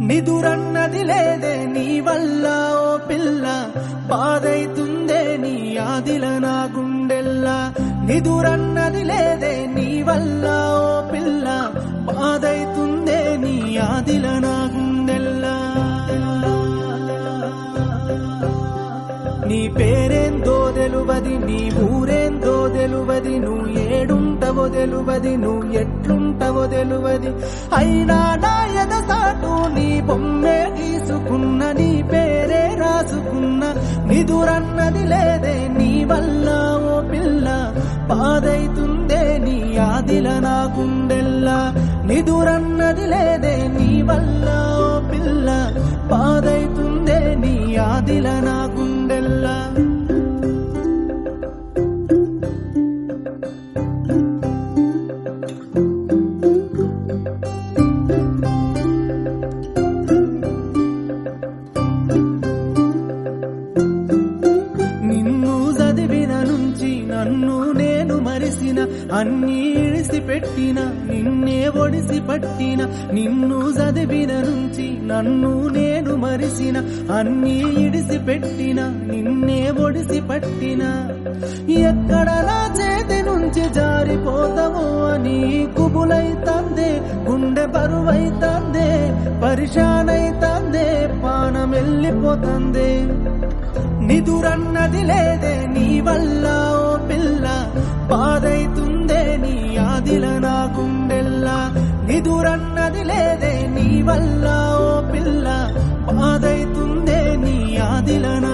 నిదురన్నది లేదే నీ వల్ల ఓ పిల్ల బాధైతుందే నీ ఆదిల నా గుండెల్లా నిదురన్నది లేదే నీ వల్ల ఓ పిల్ల బాధైతుందే నీ ఆదిల నా గుండెల్లా నీ పేరేందో తెలువది నీ ఊరేందో తెలువది నువ్వు ఏడుంటవో తెలువది నువ్వు ఎట్లుంటవో తెలువది అయినా నా ఎదసాటు నీ బొమ్మే గీసుకున్న నీ పేరే రాసుకున్న నిదురన్నది లేదే నీ వల్ల ఓ పిల్ల బాధైతుందే నీ ఆదిల నా గుండెల్లా నిదురన్నది లేదే నీ వల్ల ఓ పిల్ల బాధైతుందే నీ ఆదిల నా గుండెల్లా నన్ను నేను మరిసిన అన్నీ ఇడిసిపెట్టిన నిన్నే ఒడిసి పట్టిన నిన్ను చదివిన నుంచి నన్ను నేను మరిసిన అన్నీ ఇడిసిపెట్టిన నిన్నే ఒడిసి పట్టిన ఎక్కడ నా చేతి నుంచి జారిపోతావో అని కుబులైతందే గుండె బరువైతందే పరిశానైతందే పానం వెళ్ళిపోతందే నిదురన్నది లేదే నీ వల్ల ఓ పిల్ల బాధైతుందే నీ ఆదిల నా గుండెల్లా నిదురన్నది లేదే నీ వల్ల ఓ పిల్ల బాధైతుందే నీ ఆదిల నా